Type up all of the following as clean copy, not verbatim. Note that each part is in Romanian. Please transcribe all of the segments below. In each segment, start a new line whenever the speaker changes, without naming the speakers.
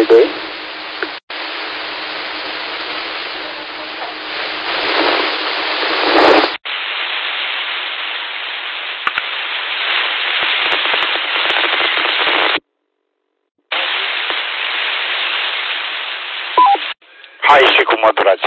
222.
Hai și cum măturați?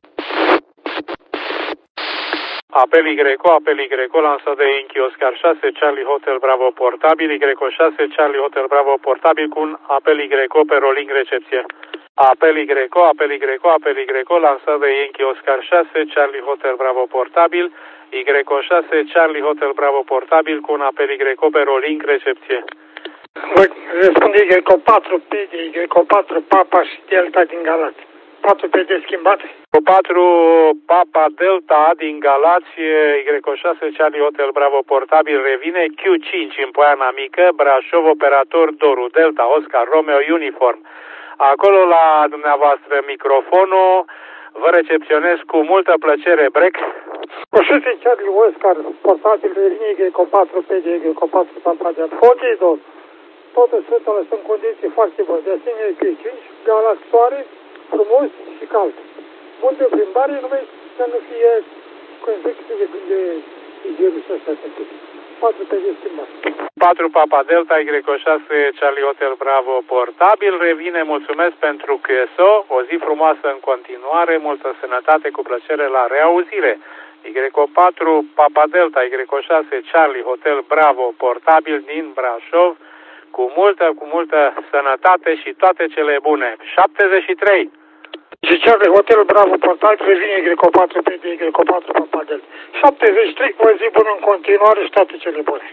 Apel Y, lansat de Inchi Oscar 6, Charlie Hotel Bravo portabil, Y6, Charlie Hotel Bravo portabil cu un apel Y pe rolling recepție. Apel Y, lansat de Inchi Oscar 6, Charlie Hotel Bravo portabil, Y6, Charlie Hotel Bravo portabil cu un apel Y pe rolling recepție.
Răspunde Y4, PD, Y4, Papa și Delta din Galați. 4 PD schimbate.
Cu 4 Papa Delta din Galați, Y6 Charlie Hotel Bravo portabil revine, Q5 în Poiana Mică, Brașov, operator Doru, Delta, Oscar, Romeo, Uniform. Acolo la dumneavoastră microfonul, vă recepționez cu multă plăcere, break.
100 Charlie Oscar, portabil revine, Y4 PD, Y4 Papa Delta. Fotidor, toate setele sunt condiții foarte bune. De asemenea, Q5, Galați, soare, frumos și cald. Multe plimbare, numai să nu fie convecție de virusul ăsta. 4 pe schimbat.
4 Papa Delta, Y6 Charlie Hotel Bravo portabil, revine, mulțumesc pentru QSO, o zi frumoasă în continuare, multă sănătate, cu plăcere la reauzire. Y4 Papa Delta, Y6 Charlie Hotel Bravo portabil din Brașov, cu multă sănătate și toate cele bune. 73.
Charlie Hotel Bravo portabil, revine Y4 PD, Y4 Papa Delta. 73, o zi bună în continuare și toate cele bune.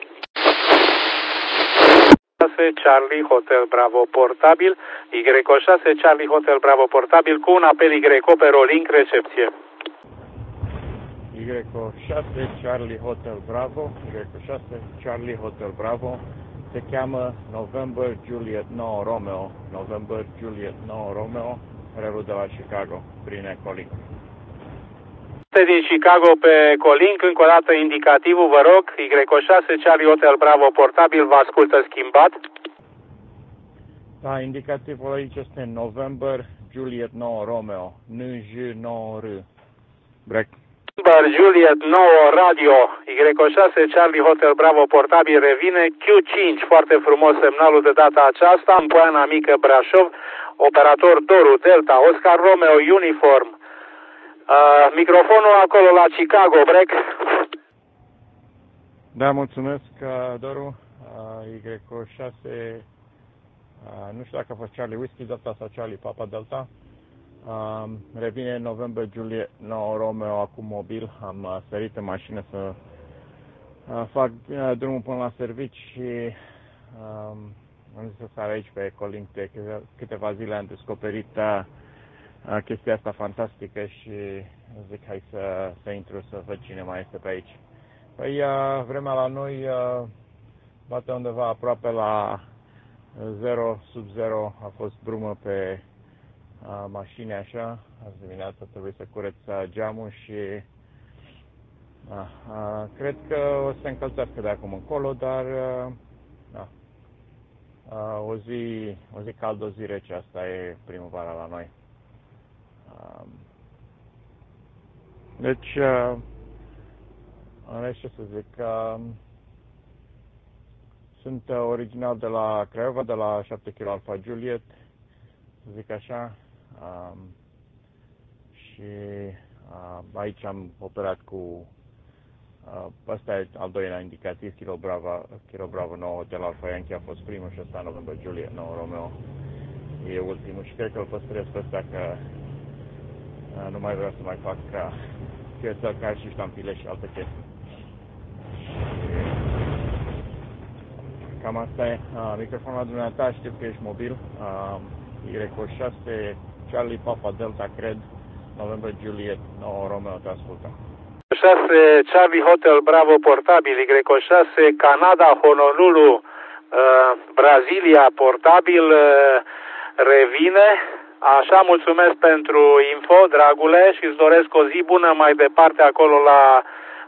Charlie Hotel Bravo portabil, Y6 Charlie Hotel Bravo portabil cu un apel Y pe rolling recepție.
Y6 Charlie Hotel Bravo, Y6 Charlie Hotel Bravo, se cheamă November Juliet 9 Romeo, November Juliet 9 Romeo, Relu de la Chicago, prin Ecolink.
Din Chicago pe Colink, încă o dată indicativul, vă rog, Y6 Charlie Hotel Bravo portabil, vă ascultă schimbat.
Da, indicativul aici este November Juliet 9 Romeo, NJ9R. Break.
November Juliet 9 Radio, Y6 Charlie Hotel Bravo portabil revine, Q5, foarte frumos semnalul de data aceasta, în Poiana Mică, Brașov, operator Doru, Delta, Oscar, Romeo, Uniform. Microfonul acolo la Chicago, break.
Da, mulțumesc, Doru. Y6, nu știu dacă a fost Charlie Whiskey Delta sau Charlie Papa Delta. Revine November Juliet 9 Romeo, acum mobil. Am sărit în mașină să fac drumul până la servici și am zis să sar aici pe Ecolink. De câteva zile am descoperit chestia asta fantastică și zic hai să intru să văd cine mai este pe aici. Păi vremea la noi bate undeva aproape la 0, sub 0, a fost brumă pe mașini așa, azi dimineața trebuie să curăț geamul și cred că o să se încălzească de acum încolo, dar o zi caldă, o zi rece, asta e primăvara la noi. Deci, ce să zic, sunt original de la Craiova, de la 7 kg Alfa Juliet, să zic așa, și aici am operat cu, ăsta e al doilea indicativ, Kilo Bravo 9 Hotel Alfa Yankee a fost primul și ăsta November Juliet 9 Romeo e ultimul și cred că îl păstrez pe ăsta că nu mai vreau să mai fac QSL și ștampile și alte chestii. Cam asta e. Microfonul la dumneata, știu că ești mobil. Y6 Charlie Papa Delta, cred, November Juliet 9 Romeo, te ascultă.
6 Charlie Hotel Bravo portabil, Y6 Canada Honolulu Brazilia portabil revine. Așa, mulțumesc pentru info, dragule, și îți doresc o zi bună mai departe acolo la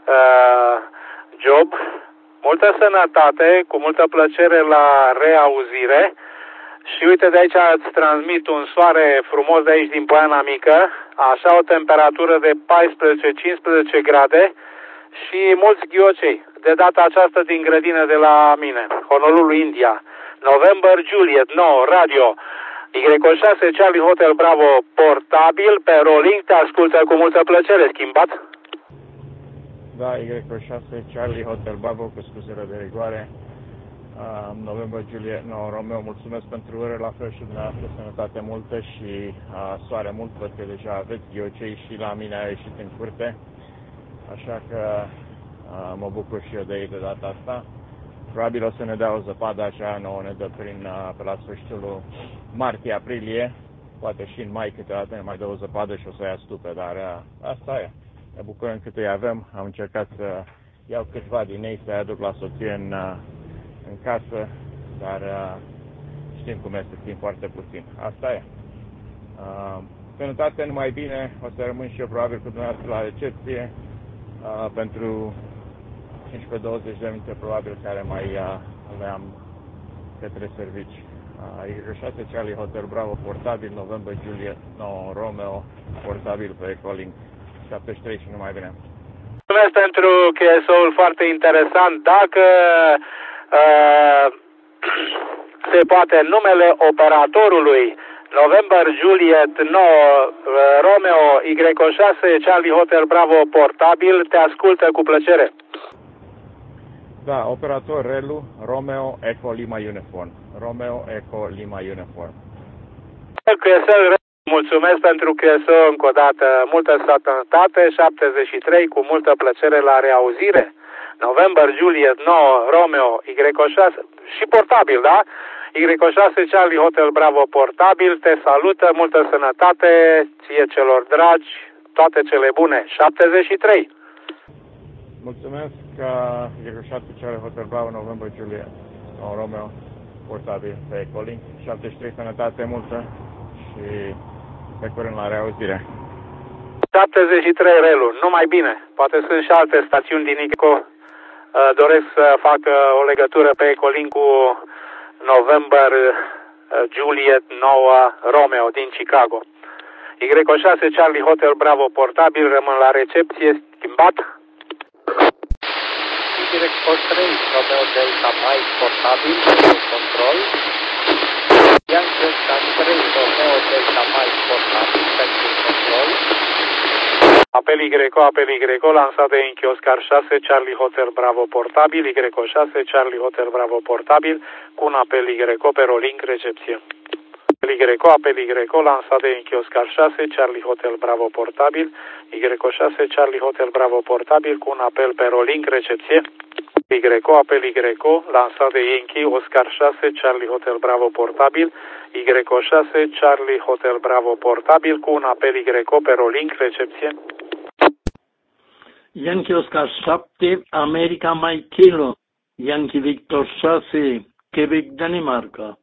job. Multă sănătate, cu multă plăcere la reauzire Și uite, de aici îți transmit un soare frumos de aici din Poiana Mică, așa o temperatură de 14-15 grade și mulți ghiocei. De data aceasta din grădină de la mine, Honolulu, India. November Juliet 9 Radio Y6 Charlie Hotel Bravo portabil pe rolling, te ascultă cu multă plăcere. Schimbat?
Da, Y6 Charlie Hotel Bravo, cu scuzere de rigoare. November Juliet 9 Romeo, mulțumesc pentru ore, la fel și dumneavoastră, sănătate multă și soare mult, văd că deja aveți ghiocei și la mine a ieșit în curte, așa că mă bucur și eu de ei de data asta. Probabil o să ne dea o zăpadă așa, nouă ne dă pe la sfârșitul martie-aprilie, poate și în mai câteodată ne mai dă o zăpadă și o să ia stupe, dar asta e. Ne bucurăm cât îi avem, am încercat să iau câțiva din ei să-i aduc la soție în casă, dar știm cum este, timp foarte puțin. Asta e. Sănătate, numai bine, o să rămân și eu probabil cu dumneavoastră la recepție pentru 15-20 de minute probabil care mai le-am către servici. Y6 Charlie Hotel Bravo portabil, November Juliet 9 Romeo portabil pe Ecolink 73 și numai bine.
Mulțumesc pentru QSO-ul foarte interesant. Dacă se poate, numele operatorului November Juliet 9 Romeo Y6 Charlie Hotel Bravo portabil, te ascultă cu plăcere.
Da, operator Relu Romeo Eco Lima Uniform. Romeo Eco Lima Uniform.
Mulțumesc pentru QSO încă o dată. Multă sănătate, 73 cu multă plăcere la reauzire. November Juliet 9 Romeo Y6 și portabil, da? Y6 Charlie Hotel Bravo portabil, te salută, multă sănătate, ție celor dragi, toate cele bune. 73.
Mulțumesc că Y6 Charlie Hotel Bravo November Juliet 9 Romeo portabil pe Ecolink. 73 sănătate multă și pe curând la reauzire.
73 Relu, numai bine. Poate sunt și alte stațiuni din ICO. Doresc să facă o legătură pe Ecolink cu November Juliet 9 Romeo din Chicago. Y6 Charlie Hotel Bravo portabil, rămân la recepție, schimbat. Y3 Romeo Delta Mike portabil, control. Yankee 3 Romeo Delta Mike portabil, pentru control. Apel Y, lansat de Yankee Oscar 6, Charlie Hotel Bravo portabil, Y6, Charlie Hotel Bravo portabil, cu un apel Y pe rolling, recepție. Apel Y, lansat de Yankee Oscar 6, Charlie Hotel Bravo portabil, Y6, Charlie Hotel Bravo portabil, cu un apel pe rolling, recepție. Apel Y, lansat de Yankee Oscar 6, Charlie Hotel Bravo portabil, Y6, Charlie Hotel Bravo portabil, cu un apel Y pe rolling, recepție.
Yankee Oscar 7, America Mike Kilo, Yankee Victor 6, Quebec, Danemarca.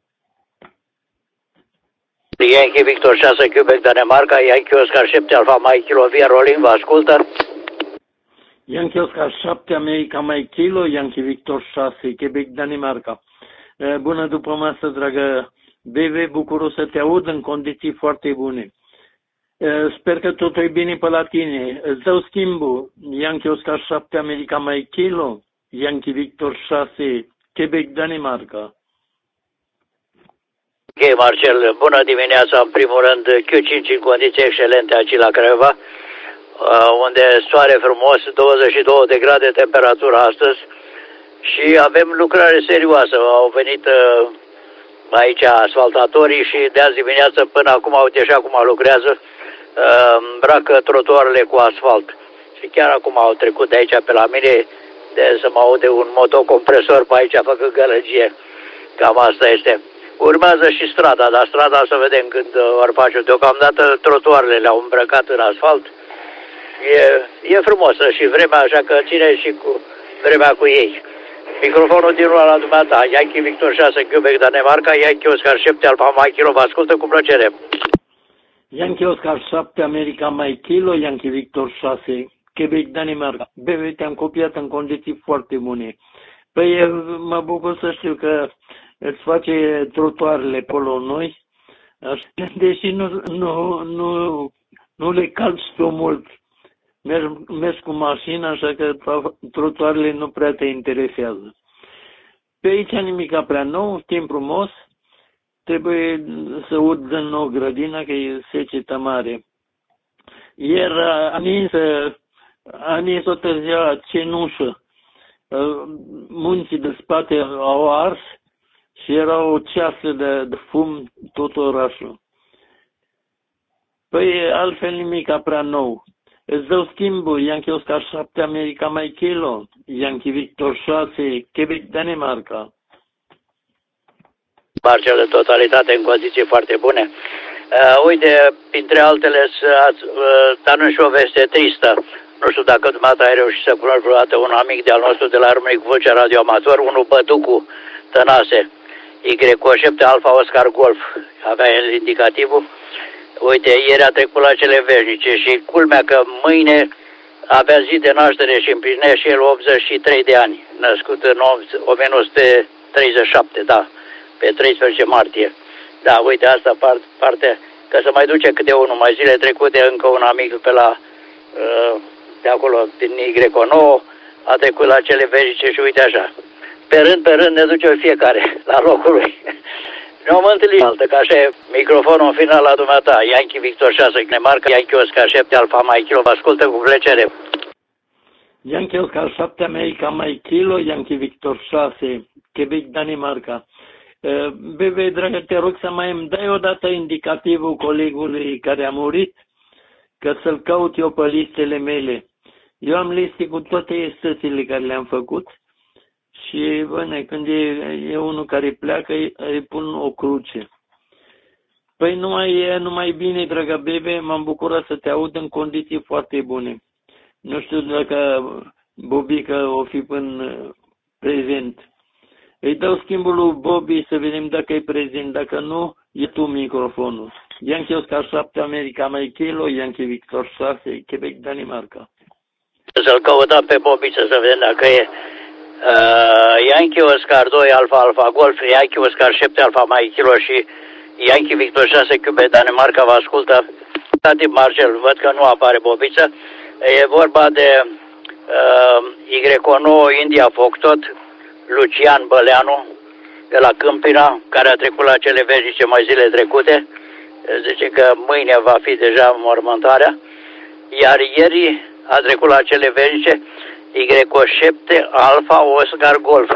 Yankee Victor 6, Quebec, Danemarca, Yankee Oscar 7, Alpha Mike Kilo, via rolling, vă ascultă.
Yankee Oscar 7, America Mike Kilo, Yankee Victor 6, Quebec, Danemarca. Bună după masă, dragă Bebe, bucuros să te aud în condiții foarte bune. Sper că totul e bine pe la tine. Îți dau schimbul. Yankee Oscar 7, America Mike Kilo, Yankee Victor 6, Quebec, Danemarca.
Ok, Marcel, bună dimineața, în primul rând, Q5 în condiții excelente aici la Craiova, unde soare frumos, 22 de grade temperatură astăzi și avem lucrare serioasă. Au venit aici asfaltatorii și de azi dimineață până acum, uite și acum lucrează, îmbracă trotuarele cu asfalt. Și chiar acum au trecut de aici pe la mine, de să mă aude un motocompresor pe aici, făcă gălăgie. Cam asta este. Urmează și strada, dar strada să vedem când ar face. Deocamdată trotuarele le-au îmbrăcat în asfalt. E frumosă și vremea, așa că ține și cu vremea cu ei. Microfonul din urmă la dumneata, Yankee Victor 6, Quebec, Danemarca, Yankee Oscar 7, Alpha Mike Kilo, vă ascultă cu plăcere.
Yankee Oscar 7, America Mike Kilo, Yankee Victor 6, Quebec, Danemarca. Bebe, te-am copiat în condiții foarte bune. Păi mă bucur să știu că îți face trotuarele acolo noi, așa, deși nu le calci tu mult. Mergi cu mașina, așa că trotuarele nu prea te interesează. Pe aici nimica prea nou, timp frumos, trebuie să ud din nou grădina, că e secetă mare. Ieri a nins o târzea cenușă. Munții de spate au ars și era o ceasă de fum tot orașul. Păi altfel nimica prea nou. Îți dau schimbul, Yankee Oscar 7, America Mike Kilo, Yankee Victor 6, Quebec, Danemarca.
Marcel de totalitate în condiții foarte bune. Uite, printre altele, anunț și o veste tristă. Nu știu dacă dumneata ai reușit să cunoști vreodată un amic de-al nostru de la Râmnicu Vâlcea Radio Amator, unul Băducu Tănase, Y7 Alfa Oscar Golf. Avea el indicativul. Uite, ieri a trecut la cele veșnice și culmea că mâine avea zi de naștere și împlinește și el 83 de ani, născut în 1937, da, pe 13 martie. Da, uite, asta parte, că se mai duce câte unul, mai zile trecute încă un amic pe la, de acolo, din Y9, a trecut la cele veșnice și uite așa. Pe rând ne duce fiecare la locul lui. Ne-am întâlnit altă, că așa e microfonul în final la dumneata. Yankee Victor 6, Danemarca, Yankee Oscar 7, Alfa Mike Kilo, vă ascultă cu plăcere.
Yankee Oscar 7, America Mike Kilo, Yankee Victor 6, Quebec, Danemarca. Bebe, dragă, te rog să mai îmi dai odată indicativul colegului care a murit, că să-l caut eu pe listele mele. Eu am liste cu toate stățile care le-am făcut. Și, bine, când e unul care pleacă, îi pun o cruce. Păi numai bine, dragă Bebe, m-am bucurat să te aud în condiții foarte bune. Nu știu dacă Bobica o fi până prezent. Îi dau schimbul lui Bobby să vedem dacă e prezent, dacă nu, e tu microfonul. Yankee Oscar 7, America Mike Kilo, Yankee Victor 6, Quebec, Danemarca.
Să-l căutăm pe Bobby să vedem dacă e. Yankee Oscar 2 Alfa Golf, Yankee Oscar 7 Alfa Mike Kilo și Yankee Victor 6 Quebec, Danemarca vă ascultă. Tati Marcel, văd că nu apare Bobiță. E vorba de Y9 India Foctot, Lucian Băleanu de la Câmpina, care a trecut la cele veșnice mai zile trecute. Zice că mâine va fi deja mormântarea. Iar ieri a trecut la cele veșnice Y7 Alfa Oscar Golf.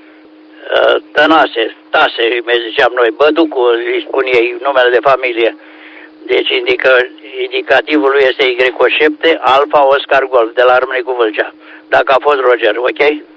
Tase, îi ziceam noi, Băducu, îi spun ei, numele de familie. Deci indicativul lui este Y7 Alfa Oscar Golf de la Râmnicu Vâlcea. Dacă a fost Roger, ok?